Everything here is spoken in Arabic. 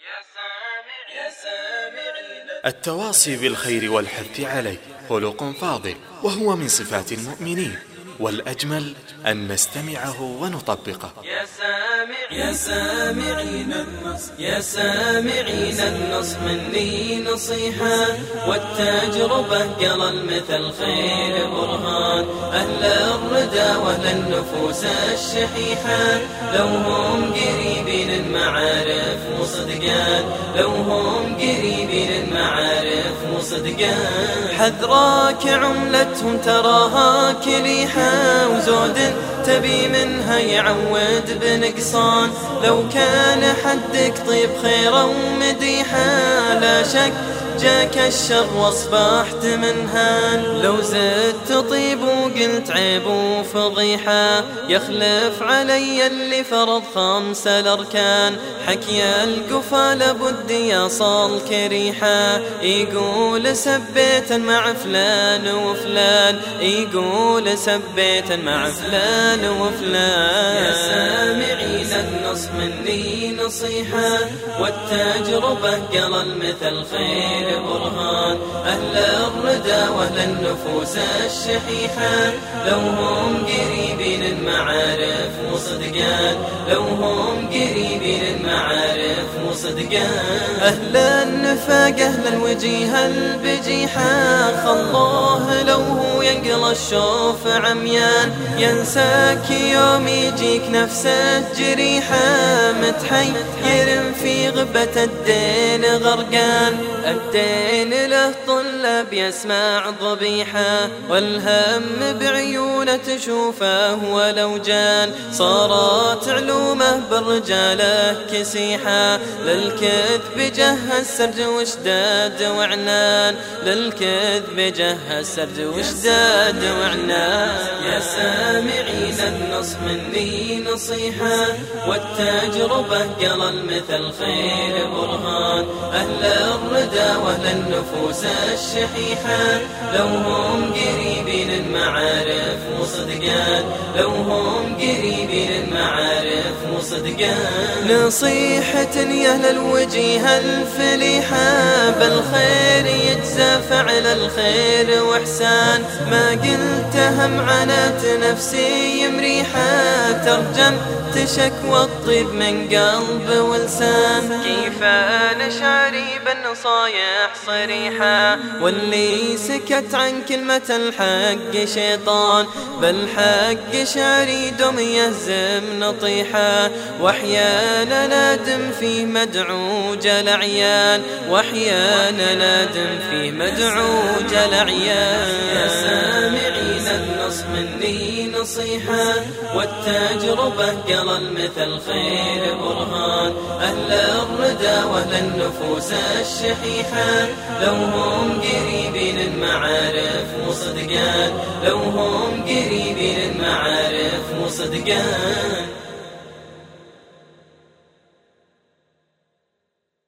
التواصي بالخير والحث عليه خلق فاضل، وهو من صفات المؤمنين، والأجمل أن نستمعه ونطبقه. يا سامعين النص مني نصيحة، والتجربة قرى المثل خير برهان. أهل الردى وأهل النفوس الشحيحة، لو هم قريبين المعارف وصدقان، لو هم قريبين المعارف وصدقان. حذراك عملتهم تراها كليحة، وزود تبي منها يعود بنقصان. لو كان حدك طيب خيرا ومديحا، لا شك جاك الشر واصبحت منهان. لو زدت طيب وقلت عيب وفضيحة، يخلف علي اللي فرض 5 الأركان. حكي القفا لابد يصل كريحة، يقول سبيت مع فلان وفلان، يقول سبيت مع فلان وفلان. يا سامعين النص مني نصيحة، والتجربة قرى المثل خير برهان. أهل الردى وأهل النفوس الشحيحة، لو هم قريبين المعارف وصدقان، لو هم قريبين المعارف وصدقان. أهل النفاق أهل الوجيه البجيحة، خلوه لو هو ينقل الشوف عميان. ينساك يوم يجيك نفسه جريحة، متحير في غبة الدين غرقان. الدين له طلب يسمع ضبيحة، والهم بعيونه تشوفه ولو جان. صارت علومه بالرجاله كسيحة، للكذب جهز سرج وشداد وعنان، للكذب جهز سرج وشداد وعنان. يا سامعين النص مني نصيحة، والتجربة قرى المثل خير برهان. أهل الردى وأهل النفوس الشحيحة، لو هم قريبين المعارف وصدقان، لو هم قريبين المعارف وصدقان. نصيحة يا أهل الوجيه الفليحة، بالخير يجزى فعل الخير وإحسان. ما قلتها معنات نفسي مريحة، ترجم تشكوى الطيب من قلب ولسان. كيف نشعري بالنصايح صريحة، واللي سكت عن كلمة الحق شيطان. بالحق شعري دم يهزم نطيحة، واحيانا نادم فيه مدعوج الأعيان، واحيانا نادم فيه مدعوج الأعيان. يا سامعين النص مني نصيحة، والتجربة قرى المثل خير برهان. أهل الردى وأهل النفوس الشحيحة، لو هم قريبين المعارف وصدقان، لو هم قريبين المعارف وصدقان.